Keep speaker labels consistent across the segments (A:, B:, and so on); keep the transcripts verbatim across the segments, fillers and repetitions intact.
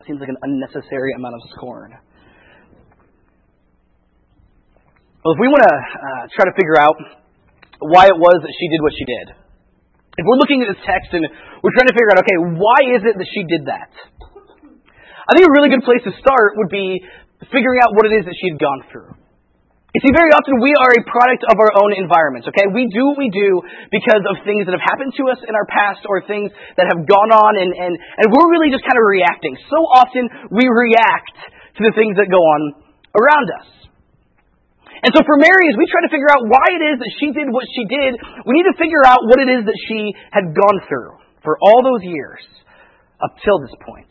A: seems like an unnecessary amount of scorn. Well, if we want to uh, try to figure out why it was that she did what she did, if we're looking at this text and we're trying to figure out, okay, why is it that she did that? I think a really good place to start would be figuring out what it is that she had gone through. You see, very often we are a product of our own environments, okay? We do what we do because of things that have happened to us in our past or things that have gone on, and, and, and we're really just kind of reacting. So often we react to the things that go on around us. And so for Mary, as we try to figure out why it is that she did what she did, we need to figure out what it is that she had gone through for all those years up till this point.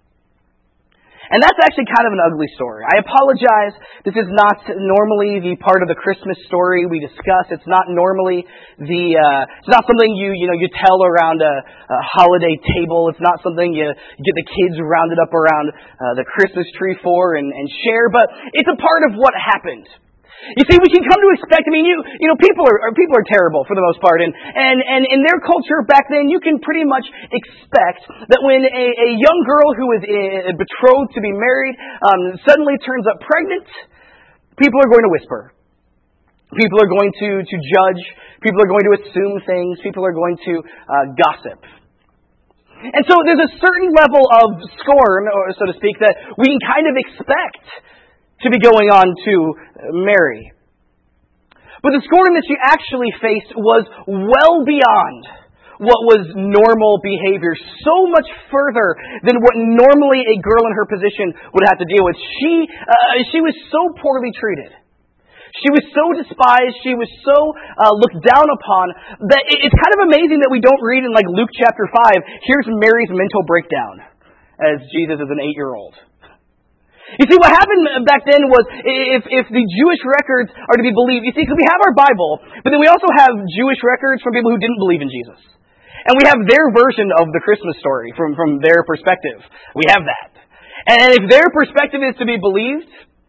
A: And that's actually kind of an ugly story. I apologize. This is not normally the part of the Christmas story we discuss. It's not normally the, uh, it's not something you, you know, you tell around a, a holiday table. It's not something you get the kids rounded up around uh, the Christmas tree for and, and share, but it's a part of what happened. You see, we can come to expect, I mean, you you know, people are people are terrible for the most part, and, and, and in their culture back then, you can pretty much expect that when a, a young girl who is uh, betrothed to be married um, suddenly turns up pregnant, people are going to whisper. People are going to, to judge. People are going to assume things. People are going to uh, gossip. And so there's a certain level of scorn, or so to speak, that we can kind of expect to be going on to Mary. But the scorn that she actually faced was well beyond what was normal behavior, so much further than what normally a girl in her position would have to deal with. She, uh, she was so poorly treated. She was so despised, she was so uh, looked down upon, that it's kind of amazing that we don't read in like Luke chapter five, here's Mary's mental breakdown as Jesus is an eight-year-old. You see, what happened back then was, if, if the Jewish records are to be believed, you see, because we have our Bible, but then we also have Jewish records from people who didn't believe in Jesus. And we have their version of the Christmas story from, from their perspective. We have that. And if their perspective is to be believed,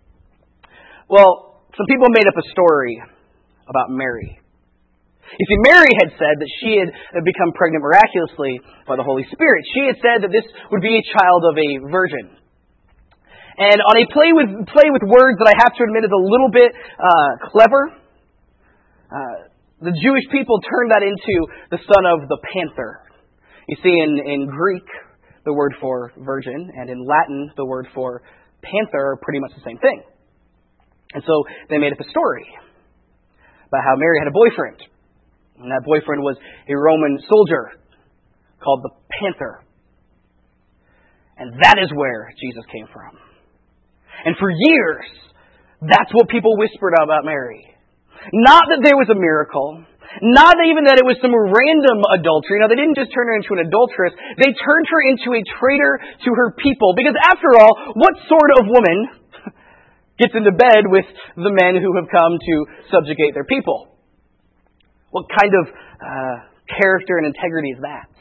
A: well, some people made up a story about Mary. You see, Mary had said that she had become pregnant miraculously by the Holy Spirit. She had said that this would be a child of a virgin. And on a play with play with words that I have to admit is a little bit uh, clever, uh, the Jewish people turned that into the son of the panther. You see, in, in Greek, the word for virgin, and in Latin, the word for panther are pretty much the same thing. And so they made up a story about how Mary had a boyfriend. And that boyfriend was a Roman soldier called the Panther. And that is where Jesus came from. And for years, that's what people whispered about Mary. Not that there was a miracle. Not even that it was some random adultery. Now, they didn't just turn her into an adulteress. They turned her into a traitor to her people. Because after all, what sort of woman gets into bed with the men who have come to subjugate their people? What kind of uh, character and integrity is that?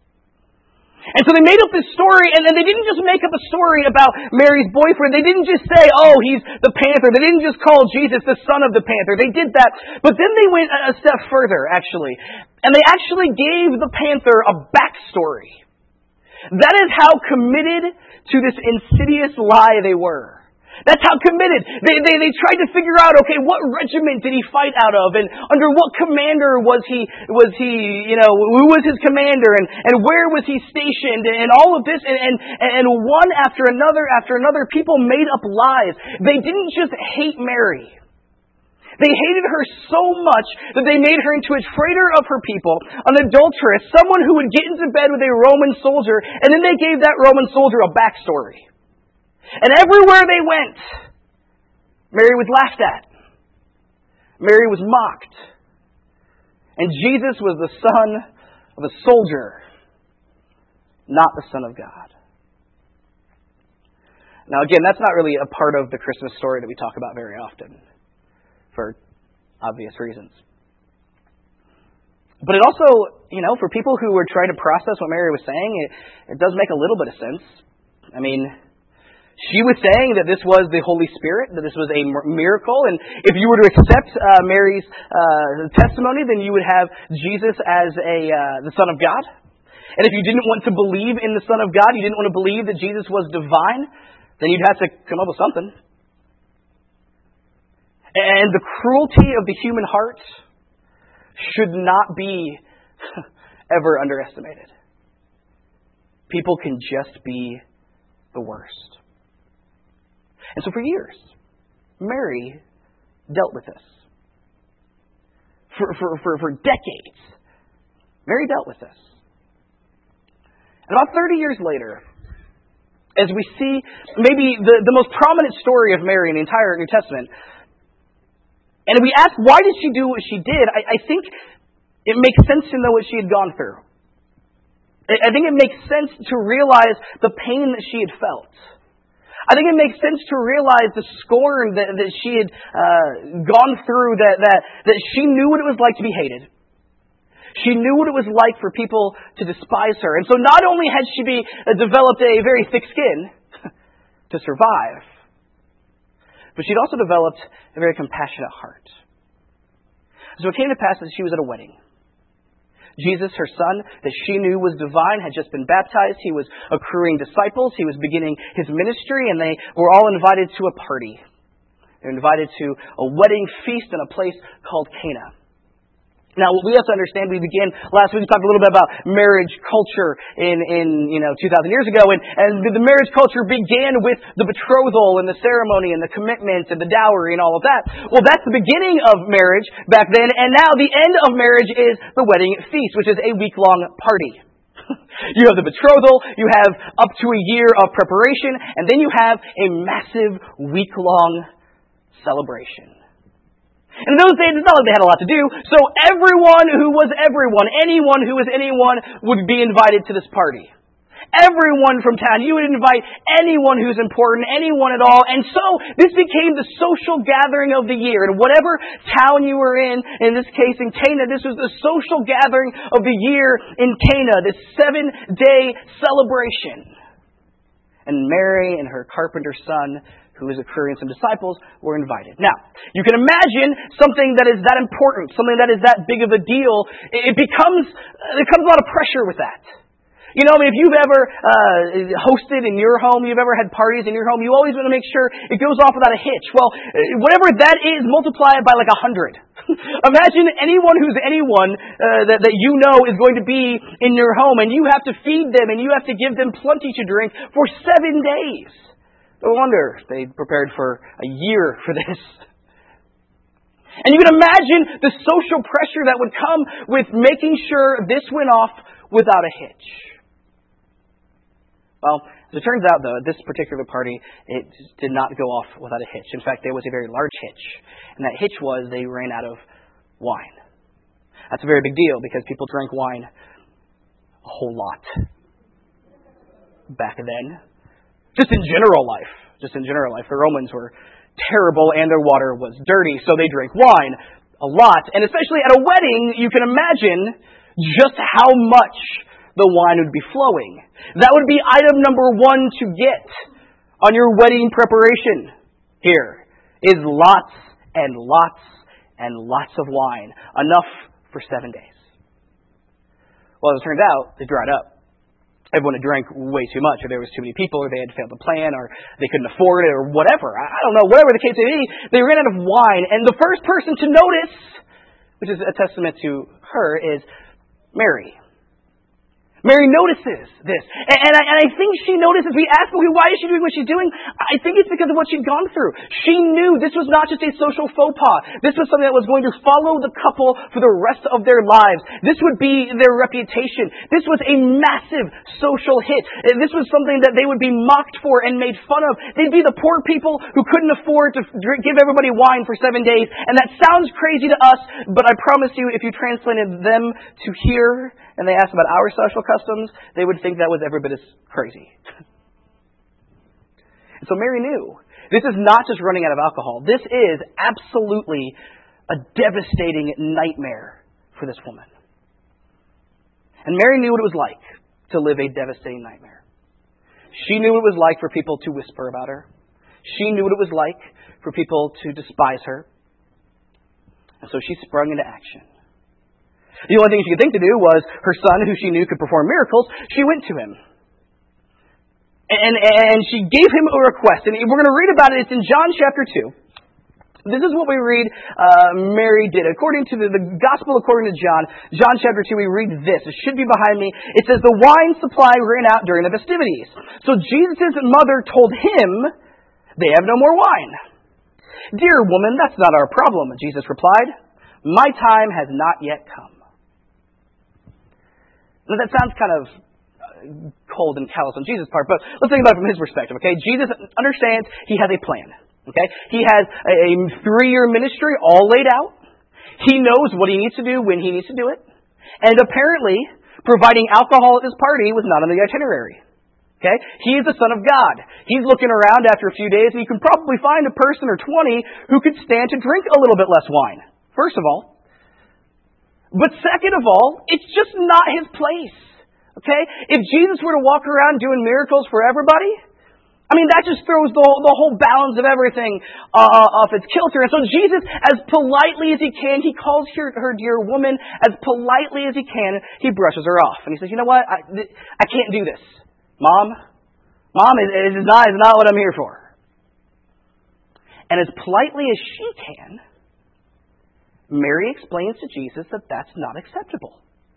A: And so they made up this story, and then they didn't just make up a story about Mary's boyfriend. They didn't just say, oh, he's the panther. They didn't just call Jesus the son of the panther. They did that. But then they went a step further, actually. And they actually gave the panther a backstory. That is how committed to this insidious lie they were. That's how committed. They, they they tried to figure out, okay, what regiment did he fight out of, and under what commander was he was he, you know, who was his commander, and, and where was he stationed, and all of this, and, and and one after another after another, people made up lies. They didn't just hate Mary. They hated her so much that they made her into a traitor of her people, an adulteress, someone who would get into bed with a Roman soldier, and then they gave that Roman soldier a backstory. And everywhere they went, Mary was laughed at. Mary was mocked. And Jesus was the son of a soldier, not the Son of God. Now again, that's not really a part of the Christmas story that we talk about very often, for obvious reasons. But it also, you know, for people who were trying to process what Mary was saying, it, it does make a little bit of sense. I mean, she was saying that this was the Holy Spirit, that this was a miracle, and if you were to accept uh, Mary's uh, testimony, then you would have Jesus as a uh, the Son of God. And if you didn't want to believe in the Son of God, you didn't want to believe that Jesus was divine, then you'd have to come up with something. And the cruelty of the human heart should not be ever underestimated. People can just be the worst. And so for years, Mary dealt with this. For, for, for, for decades, Mary dealt with this. And about thirty years later, as we see maybe the, the most prominent story of Mary in the entire New Testament, and we ask, why did she do what she did? I, I think it makes sense to know what she had gone through. I, I think it makes sense to realize the pain that she had felt. I think it makes sense to realize the scorn that, that she had uh, gone through, that, that, that she knew what it was like to be hated. She knew what it was like for people to despise her. And so not only had she be, uh, developed a very thick skin to survive, but she'd also developed a very compassionate heart. So it came to pass that she was at a wedding. Jesus, her son, that she knew was divine, had just been baptized. He was accruing disciples. He was beginning his ministry, and they were all invited to a party. They were invited to a wedding feast in a place called Cana. Now, we have to understand, we began last week, we talked a little bit about marriage culture in, in you know, two thousand years ago, and, and the marriage culture began with the betrothal and the ceremony and the commitment and the dowry and all of that. Well, that's the beginning of marriage back then, and now the end of marriage is the wedding feast, which is a week-long party. You have the betrothal, you have up to a year of preparation, and then you have a massive week-long celebration. And in those days, it's not like they had a lot to do, so everyone who was everyone, anyone who was anyone, would be invited to this party. Everyone from town, you would invite anyone who's important, anyone at all, and so this became the social gathering of the year. And whatever town you were in, in this case in Cana, this was the social gathering of the year in Cana, this seven-day celebration. And Mary and her carpenter son, who was accruing some disciples, were invited. Now, you can imagine something that is that important, something that is that big of a deal. It becomes, there comes a lot of pressure with that. You know, I mean, if you've ever uh, hosted in your home, you've ever had parties in your home, you always want to make sure it goes off without a hitch. Well, whatever that is, multiply it by like a hundred. Imagine anyone who's anyone uh, that, that you know is going to be in your home, and you have to feed them, and you have to give them plenty to drink for seven days. No wonder they prepared for a year for this. And you can imagine the social pressure that would come with making sure this went off without a hitch. Well, as it turns out, though, this particular party, it did not go off without a hitch. In fact, there was a very large hitch. And that hitch was they ran out of wine. That's a very big deal because people drank wine a whole lot back then. Just in general life. Just in general life. The Romans were terrible and their water was dirty, so they drank wine a lot. And especially at a wedding, you can imagine just how much the wine would be flowing. That would be item number one to get on your wedding preparation here, is lots and lots and lots of wine. Enough for seven days. Well, as it turns out, it dried up. Everyone had drank way too much, or there was too many people, or they had failed to plan, or they couldn't afford it, or whatever. I don't know, whatever the case may be, they ran out of wine. And the first person to notice, which is a testament to her, is Mary. Mary notices this. And, and, I, and I think she notices, we ask, okay, why is she doing what she's doing? I think it's because of what she'd gone through. She knew this was not just a social faux pas. This was something that was going to follow the couple for the rest of their lives. This would be their reputation. This was a massive social hit. This was something that they would be mocked for and made fun of. They'd be the poor people who couldn't afford to drink, give everybody wine for seven days. And that sounds crazy to us, but I promise you, if you translated them to here, and they asked about our social customs, they would think that was every bit as crazy. And so Mary knew. This is not just running out of alcohol. This is absolutely a devastating nightmare for this woman. And Mary knew what it was like to live a devastating nightmare. She knew what it was like for people to whisper about her. She knew what it was like for people to despise her. And so she sprung into action. The only thing she could think to do was her son, who she knew could perform miracles, she went to him. And, and she gave him a request. And we're going to read about it. It's in John chapter two. This is what we read uh, Mary did. According to the, the Gospel according to John, John chapter two, we read this. It should be behind me. It says, the wine supply ran out during the festivities. So Jesus' mother told him, they have no more wine. Dear woman, that's not our problem, Jesus replied. My time has not yet come. Now that sounds kind of cold and callous on Jesus' part, but let's think about it from his perspective, okay? Jesus understands he has a plan. Okay, he has a, a three-year ministry all laid out. He knows what he needs to do when he needs to do it. And apparently, providing alcohol at this party was not on the itinerary. Okay, he is the Son of God. He's looking around after a few days, and you can probably find a person or twenty who could stand to drink a little bit less wine, first of all. But second of all, it's just not his place. Okay, if Jesus were to walk around doing miracles for everybody, I mean, that just throws the whole, the whole balance of everything uh, off its kilter. And so Jesus, as politely as he can, he calls her, her dear woman. As politely as he can, he brushes her off. And he says, you know what? I, I can't do this. Mom, Mom, it, it is not, it's not what I'm here for. And as politely as she can, Mary explains to Jesus that that's not acceptable.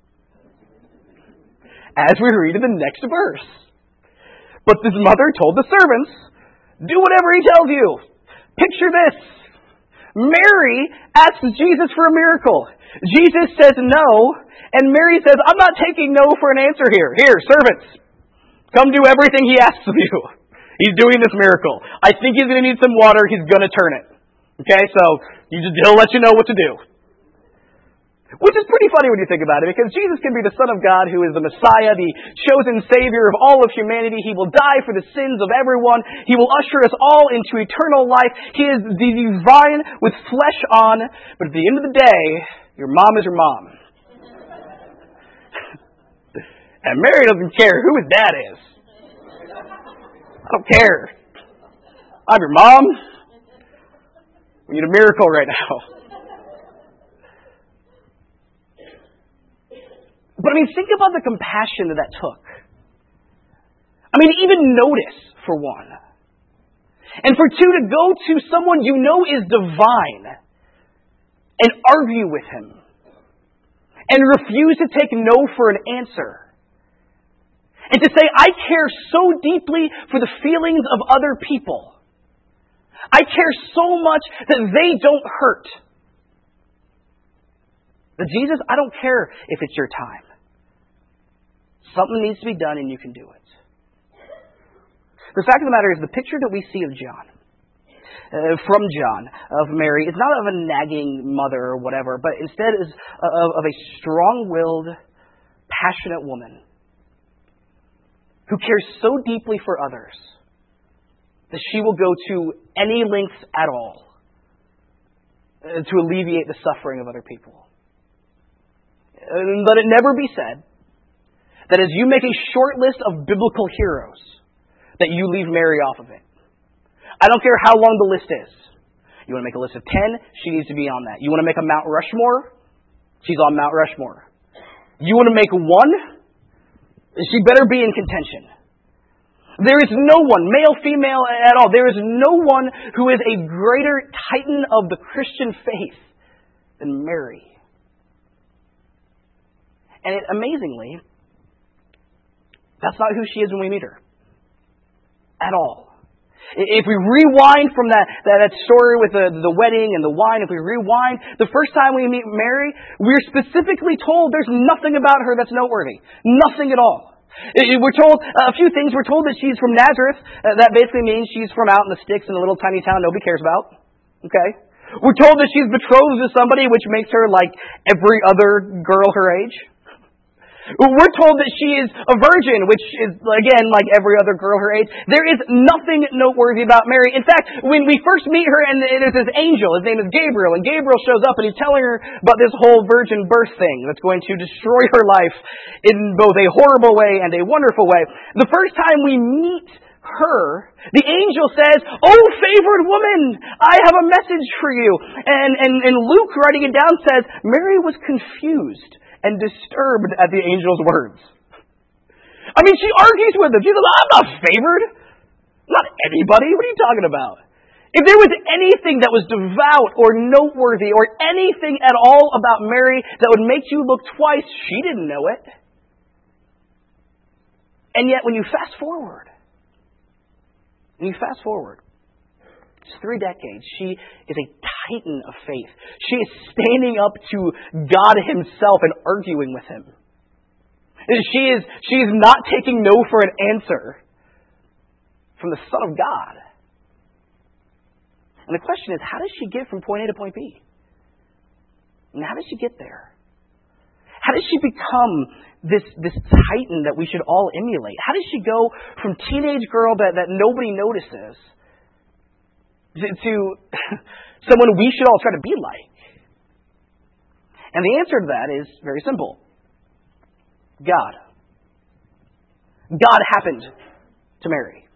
A: As we read in the next verse. But his mother told the servants, do whatever he tells you. Picture this. Mary asks Jesus for a miracle. Jesus says no, and Mary says, I'm not taking no for an answer here. Here, servants, come do everything he asks of you. He's doing this miracle. I think he's going to need some water. He's going to turn it. Okay, so you just, he'll let you know what to do. Which is pretty funny when you think about it, because Jesus can be the Son of God who is the Messiah, the chosen Savior of all of humanity. He will die for the sins of everyone. He will usher us all into eternal life. He is the divine with flesh on. But at the end of the day, your mom is your mom. And Mary doesn't care who his dad is. I don't care. I'm your mom. We need a miracle right now. But I mean, think about the compassion that that took. I mean, even notice, for one. And for two, to go to someone you know is divine and argue with him and refuse to take no for an answer. And to say, I care so deeply for the feelings of other people. I care so much that they don't hurt. But Jesus, I don't care if it's your time. Something needs to be done and you can do it. The fact of the matter is the picture that we see of John, uh, from John, of Mary, is not of a nagging mother or whatever, but instead is of, of a strong-willed, passionate woman who cares so deeply for others that she will go to any lengths at all uh, to alleviate the suffering of other people. And let it never be said that as you make a short list of biblical heroes, that you leave Mary off of it. I don't care how long the list is. You want to make a list of ten? She needs to be on that. You want to make a Mount Rushmore? She's on Mount Rushmore. You want to make one? She better be in contention. There is no one, male, female, at all. There is no one who is a greater titan of the Christian faith than Mary. And it, amazingly, that's not who she is when we meet her. At all. If we rewind from that, that, that story with the, the wedding and the wine, if we rewind, the first time we meet Mary, we're specifically told there's nothing about her that's noteworthy. Nothing at all. We're told a few things. We're told that she's from Nazareth. That basically means she's from out in the sticks in a little tiny town nobody cares about. Okay? We're told that she's betrothed to somebody, which makes her like every other girl her age. We're told that she is a virgin, which is, again, like every other girl her age. There is nothing noteworthy about Mary. In fact, when we first meet her, and there's this angel, his name is Gabriel, and Gabriel shows up and he's telling her about this whole virgin birth thing that's going to destroy her life in both a horrible way and a wonderful way. The first time we meet her, the angel says, "Oh, favored woman, I have a message for you." And, and, and Luke, writing it down, says, Mary was confused and disturbed at the angel's words. I mean, she argues with him. She says, I'm not favored. Not anybody. What are you talking about? If there was anything that was devout or noteworthy or anything at all about Mary that would make you look twice, she didn't know it. And yet when you fast forward, when you fast forward, it's three decades, she is a titan of faith. She is standing up to God himself and arguing with him. She is, she is not taking no for an answer from the Son of God. And the question is, how does she get from point A to point B? And how does she get there? How does she become this, this titan that we should all emulate? How does she go from teenage girl that, that nobody notices to, to someone we should all try to be like? And the answer to that is very simple. God. God happened to Mary.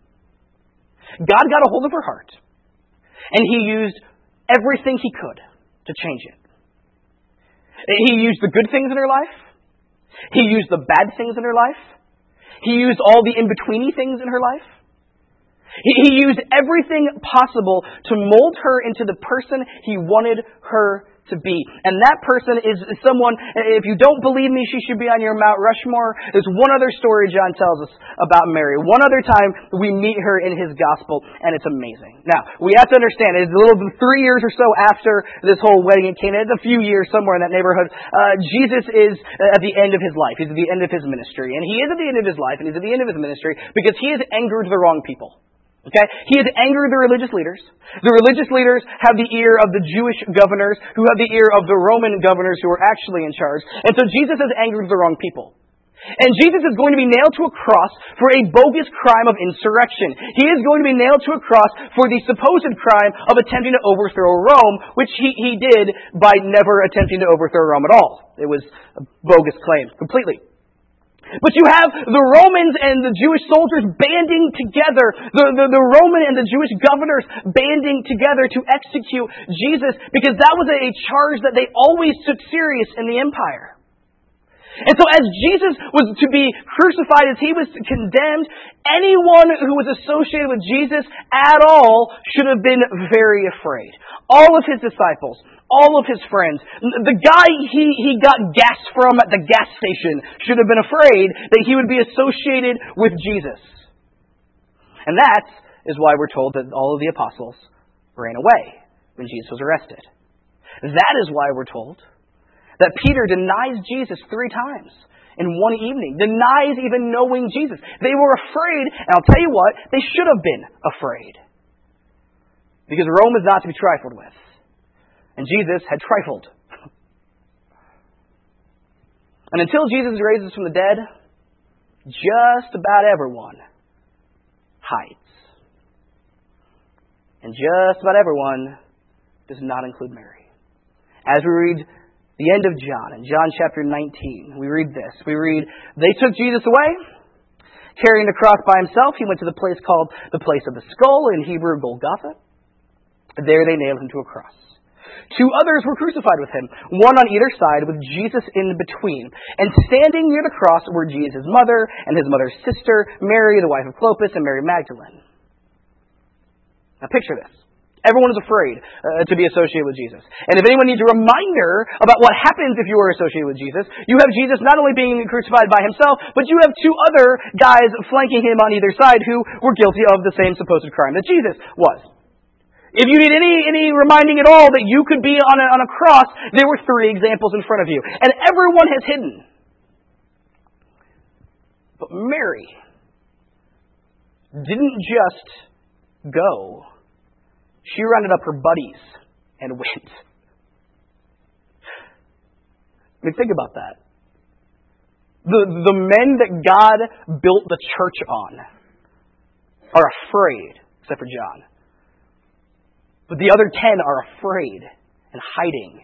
A: God got a hold of her heart. And he used everything he could to change it. He used the good things in her life. He used the bad things in her life. He used all the in-betweeny things in her life. He, he used everything possible to mold her into the person he wanted her to be. And that person is someone, if you don't believe me, she should be on your Mount Rushmore. There's one other story John tells us about Mary. One other time we meet her in his gospel, and it's amazing. Now, we have to understand, it's a little bit three years or so after this whole wedding in Cana. It's a few years somewhere in that neighborhood. Uh, Jesus is at the end of his life. He's at the end of his ministry. And he is at the end of his life, and he's at the end of his ministry because he has angered the wrong people. Okay? He has angered the religious leaders. The religious leaders have the ear of the Jewish governors, who have the ear of the Roman governors who are actually in charge. And so Jesus has angered the wrong people. And Jesus is going to be nailed to a cross for a bogus crime of insurrection. He is going to be nailed to a cross for the supposed crime of attempting to overthrow Rome, which he, he did by never attempting to overthrow Rome at all. It was a bogus claim, completely. But you have the Romans and the Jewish soldiers banding together, the, the, the Roman and the Jewish governors banding together to execute Jesus, because that was a charge that they always took serious in the empire. And so as Jesus was to be crucified, as he was condemned, anyone who was associated with Jesus at all should have been very afraid. All of his disciples, all of his friends, the guy he, he got gas from at the gas station should have been afraid that he would be associated with Jesus. And that is why we're told that all of the apostles ran away when Jesus was arrested. That is why we're told that Peter denies Jesus three times in one evening, denies even knowing Jesus. They were afraid, and I'll tell you what, they should have been afraid. Because Rome is not to be trifled with. And Jesus had trifled. And until Jesus raises from the dead, just about everyone hides. And just about everyone does not include Mary. As we read the end of John, in John chapter nineteen, we read this. We read, they took Jesus away, carrying the cross by himself. He went to the place called the place of the skull, in Hebrew, Golgotha. There they nailed him to a cross. Two others were crucified with him, one on either side, with Jesus in between. And standing near the cross were Jesus' mother and his mother's sister, Mary, the wife of Clopas, and Mary Magdalene. Now picture this. Everyone is afraid uh, to be associated with Jesus. And if anyone needs a reminder about what happens if you are associated with Jesus, you have Jesus not only being crucified by himself, but you have two other guys flanking him on either side who were guilty of the same supposed crime that Jesus was. If you need any, any reminding at all that you could be on a, on a cross, there were three examples in front of you. And everyone has hidden. But Mary didn't just go. She rounded up her buddies and went. I mean, think about that. The, the men that God built the church on are afraid, except for John. But the other ten are afraid and hiding.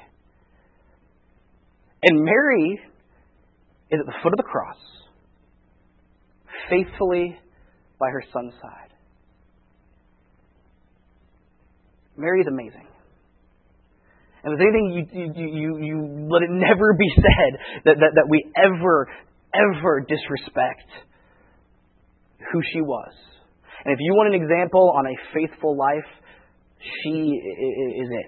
A: And Mary is at the foot of the cross, faithfully by her son's side. Mary is amazing. And if there's anything you, you, you, you let it never be said that, that, that we ever, ever disrespect who she was. And if you want an example on a faithful life, she is it.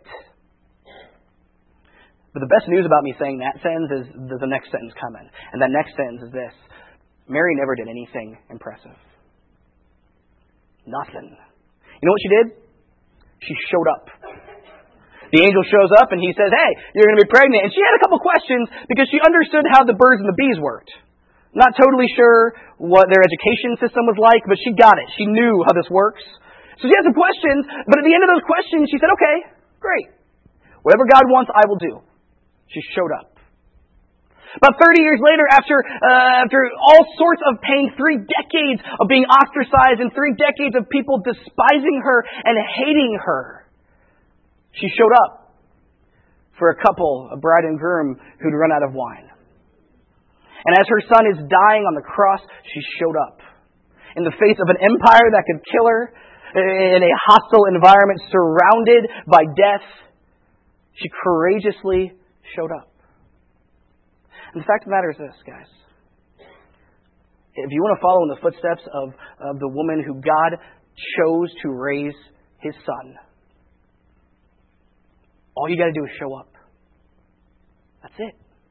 A: But the best news about me saying that sentence is there's the next sentence coming. And that next sentence is this. Mary never did anything impressive. Nothing. You know what she did? She showed up. The angel shows up and he says, hey, you're going to be pregnant. And she had a couple questions because she understood how the birds and the bees worked. Not totally sure what their education system was like, but she got it. She knew how this works. So she had some questions, but at the end of those questions, she said, okay, great. Whatever God wants, I will do. She showed up. About thirty years later, after uh, after all sorts of pain, three decades of being ostracized and three decades of people despising her and hating her, she showed up for a couple, a bride and groom who'd run out of wine. And as her son is dying on the cross, she showed up. In the face of an empire that could kill her, in a hostile environment surrounded by death, she courageously showed up. And the fact of the matter is this, guys. If you want to follow in the footsteps of, of the woman who God chose to raise His son, all you got to do is show up. That's it.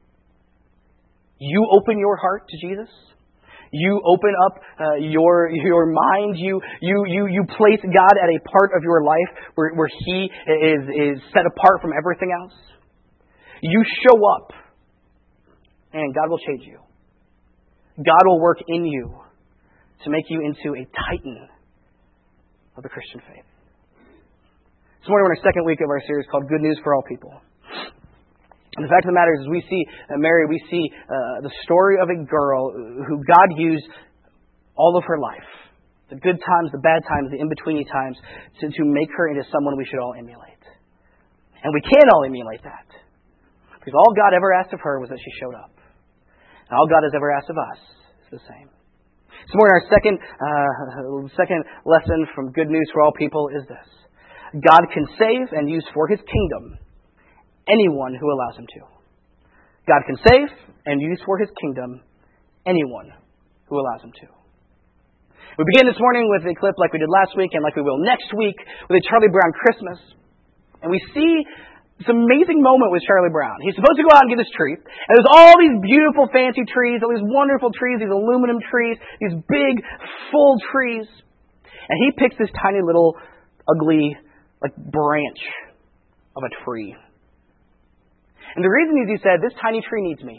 A: You open your heart to Jesus. You open up uh, your your mind. You you you you place God at a part of your life where, where He is is set apart from everything else. You show up, and God will change you. God will work in you to make you into a titan of the Christian faith. This morning we're in our second week of our series called Good News for All People. And the fact of the matter is, we see uh, Mary, we see uh, the story of a girl who God used all of her life, the good times, the bad times, the in-betweeny times, to, to make her into someone we should all emulate. And we can all emulate that. Because all God ever asked of her was that she showed up. And all God has ever asked of us is the same. This morning, our second, uh, second lesson from Good News for All People is this. God can save and use for His kingdom anyone who allows Him to. God can save and use for His kingdom anyone who allows Him to. We begin this morning with a clip like we did last week and like we will next week with a Charlie Brown Christmas. And we see this amazing moment with Charlie Brown. He's supposed to go out and get his tree. And there's all these beautiful fancy trees, all these wonderful trees, these aluminum trees, these big, full trees. And he picks this tiny little ugly like branch of a tree. And the reason is he said, this tiny tree needs me.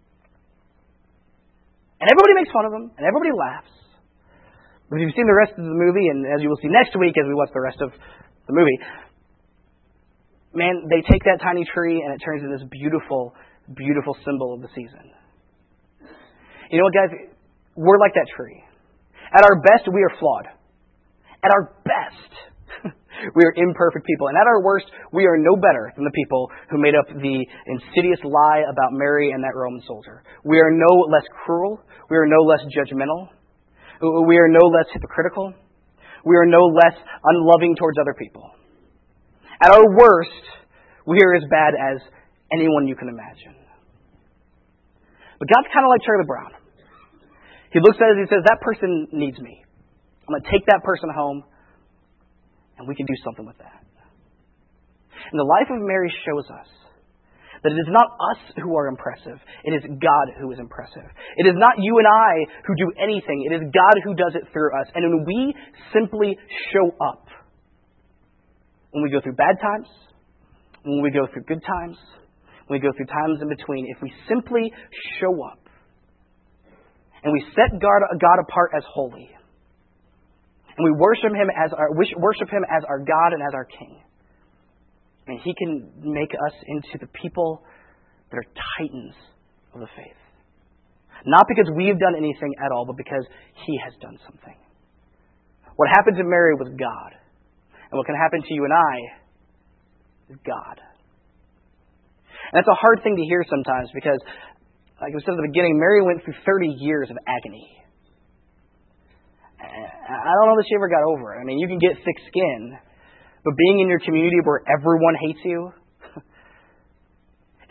A: And everybody makes fun of him, and everybody laughs. But if you've seen the rest of the movie, and as you will see next week as we watch the rest of the movie, man, they take that tiny tree and it turns into this beautiful, beautiful symbol of the season. You know what, guys? We're like that tree. At our best, we are flawed. At our best, we are imperfect people. And at our worst, we are no better than the people who made up the insidious lie about Mary and that Roman soldier. We are no less cruel. We are no less judgmental. We are no less hypocritical. We are no less unloving towards other people. At our worst, we are as bad as anyone you can imagine. But God's kind of like Charlie Brown. He looks at it and he says, that person needs me. I'm going to take that person home, and we can do something with that. And the life of Mary shows us that it is not us who are impressive. It is God who is impressive. It is not you and I who do anything. It is God who does it through us. And when we simply show up, when we go through bad times, when we go through good times, when we go through times in between, if we simply show up and we set God, God apart as holy, and we worship Him as our worship Him as our God and as our King, and He can make us into the people that are titans of the faith. Not because we've done anything at all, but because He has done something. What happened to Mary was God. And what can happen to you and I is God. And that's a hard thing to hear sometimes because, like I said at the beginning, Mary went through thirty years of agony. I don't know that she ever got over it. I mean, you can get thick skin, but being in your community where everyone hates you,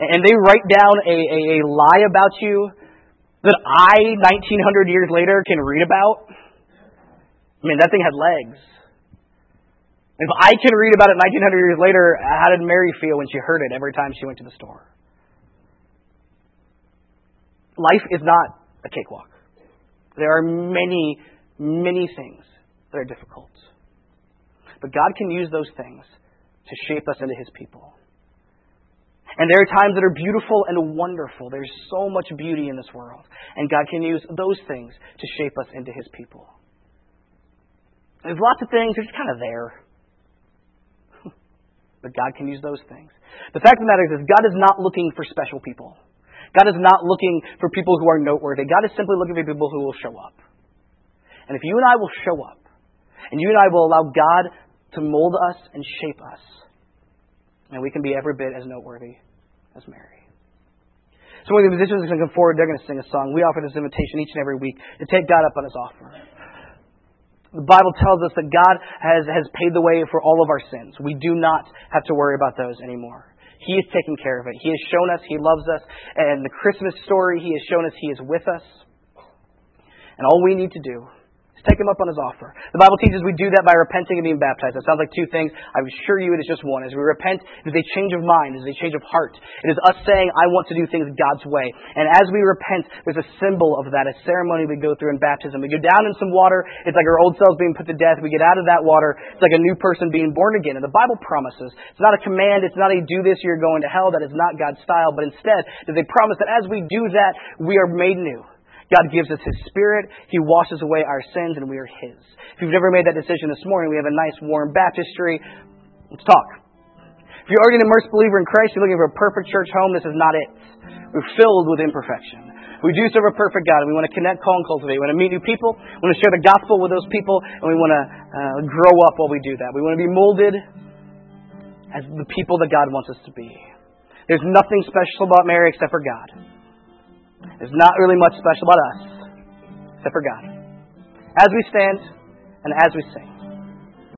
A: and they write down a, a, a lie about you that I, nineteen hundred years later, can read about, I mean, that thing had legs. If I can read about it nineteen hundred years later, how did Mary feel when she heard it every time she went to the store? Life is not a cakewalk. There are many, many things that are difficult. But God can use those things to shape us into His people. And there are times that are beautiful and wonderful. There's so much beauty in this world. And God can use those things to shape us into His people. There's lots of things that are just kind of there. But God can use those things. The fact of the matter is, is God is not looking for special people. God is not looking for people who are noteworthy. God is simply looking for people who will show up. And if you and I will show up, and you and I will allow God to mold us and shape us, and we can be every bit as noteworthy as Mary. So when the musicians are going to come forward, they're going to sing a song. We offer this invitation each and every week to take God up on His offer. The Bible tells us that God has, has paid the way for all of our sins. We do not have to worry about those anymore. He is taking care of it. He has shown us He loves us. And the Christmas story, He has shown us He is with us. And all we need to do is take Him up on His offer. The Bible teaches we do that by repenting and being baptized. That sounds like two things. I assure you it is just one. As we repent, it is a change of mind. It is a change of heart. It is us saying, I want to do things God's way. And as we repent, there's a symbol of that, a ceremony we go through in baptism. We go down in some water. It's like our old selves being put to death. We get out of that water. It's like a new person being born again. And the Bible promises, it's not a command. It's not a do this, you're going to hell. That is not God's style. But instead, there's a promise that as we do that, we are made new. God gives us His Spirit. He washes away our sins, and we are His. If you've never made that decision this morning, we have a nice, warm baptistry. Let's talk. If you're already an immersed believer in Christ, you're looking for a perfect church home, this is not it. We're filled with imperfection. We do serve a perfect God, and we want to connect, call, and cultivate. We want to meet new people. We want to share the gospel with those people, and we want to uh, grow up while we do that. We want to be molded as the people that God wants us to be. There's nothing special about Mary except for God. There's not really much special about us, except for God. As we stand and as we sing,